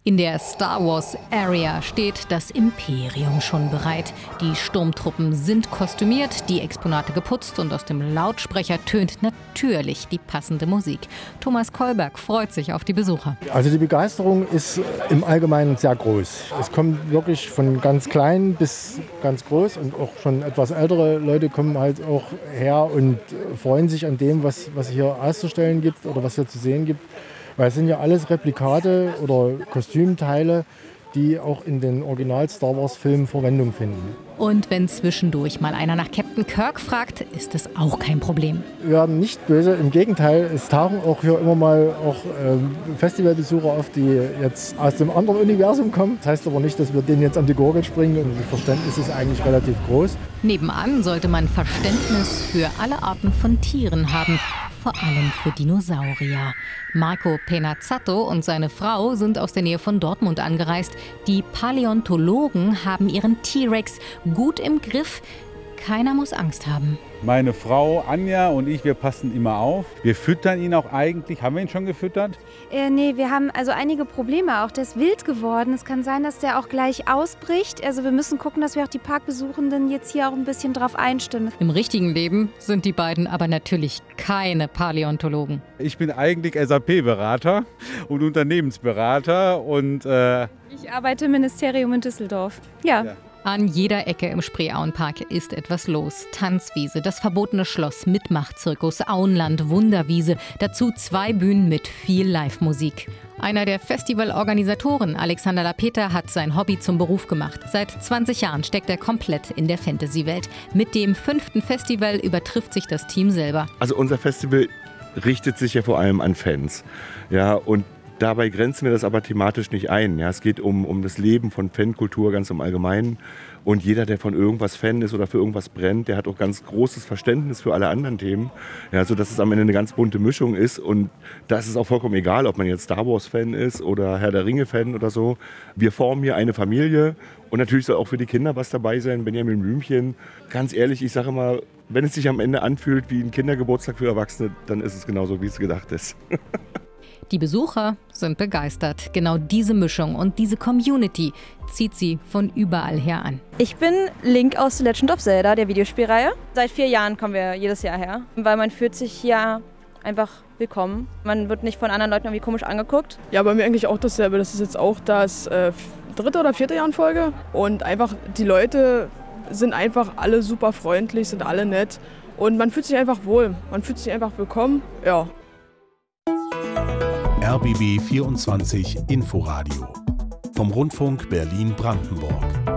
In der Star Wars Area steht das Imperium schon bereit. Die Sturmtruppen sind kostümiert, die Exponate geputzt und aus dem Lautsprecher tönt natürlich die passende Musik. Thomas Kolberg freut sich auf die Besucher. Also die Begeisterung ist im Allgemeinen sehr groß. Es kommt wirklich von ganz klein bis ganz groß und auch schon etwas ältere Leute kommen halt auch her und freuen sich an dem, was hier auszustellen gibt oder was hier zu sehen gibt. Weil es sind ja alles Replikate oder Kostümteile, die auch in den Original-Star Wars-Filmen Verwendung finden. Und wenn zwischendurch mal einer nach Captain Kirk fragt, ist es auch kein Problem. Wir werden nicht böse, im Gegenteil, es tauchen auch hier immer mal auch Festivalbesucher auf, die jetzt aus dem anderen Universum kommen. Das heißt aber nicht, dass wir denen jetzt an die Gurgel springen und das Verständnis ist eigentlich relativ groß. Nebenan sollte man Verständnis für alle Arten von Tieren haben. Vor allem für Dinosaurier. Marco Penazzato und seine Frau sind aus der Nähe von Dortmund angereist. Die Paläontologen haben ihren T-Rex gut im Griff. Keiner muss Angst haben. Meine Frau Anja und ich, wir passen immer auf. Wir füttern ihn auch eigentlich. Haben wir ihn schon gefüttert? Nee, wir haben also einige Probleme auch. Der ist wild geworden. Es kann sein, dass der auch gleich ausbricht. Also wir müssen gucken, dass wir auch die Parkbesuchenden jetzt hier auch ein bisschen drauf einstimmen. Im richtigen Leben sind die beiden aber natürlich keine Paläontologen. Ich bin eigentlich SAP-Berater und Unternehmensberater und ich arbeite im Ministerium in Düsseldorf. Ja. An jeder Ecke im Spreeauenpark ist etwas los. Tanzwiese, das verbotene Schloss, Mitmachzirkus, Auenland, Wunderwiese. Dazu 2 Bühnen mit viel Live-Musik. Einer der Festivalorganisatoren, Alexander Lapeter, hat sein Hobby zum Beruf gemacht. Seit 20 Jahren steckt er komplett in der Fantasy-Welt. Mit dem 5. Festival übertrifft sich das Team selber. Also unser Festival richtet sich ja vor allem an Fans. Ja, und dabei grenzen wir das aber thematisch nicht ein. Ja, es geht um das Leben von Fankultur ganz im Allgemeinen. Und jeder, der von irgendwas Fan ist oder für irgendwas brennt, der hat auch ganz großes Verständnis für alle anderen Themen. Ja, sodass es am Ende eine ganz bunte Mischung ist. Und da ist es auch vollkommen egal, ob man jetzt Star Wars-Fan ist oder Herr der Ringe-Fan oder so. Wir formen hier eine Familie. Und natürlich soll auch für die Kinder was dabei sein. Benjamin Blümchen. Ganz ehrlich, ich sage immer, wenn es sich am Ende anfühlt wie ein Kindergeburtstag für Erwachsene, dann ist es genauso, wie es gedacht ist. Die Besucher sind begeistert. Genau diese Mischung und diese Community zieht sie von überall her an. Ich bin Link aus The Legend of Zelda, der Videospielreihe. Seit 4 Jahren kommen wir jedes Jahr her, weil man fühlt sich hier einfach willkommen. Man wird nicht von anderen Leuten irgendwie komisch angeguckt. Ja, bei mir eigentlich auch dasselbe. Das ist jetzt auch das 3. oder 4. Jahr in Folge. Und einfach die Leute sind einfach alle super freundlich, sind alle nett. Und man fühlt sich einfach wohl. Man fühlt sich einfach willkommen. Ja. RBB 24 Inforadio vom Rundfunk Berlin-Brandenburg.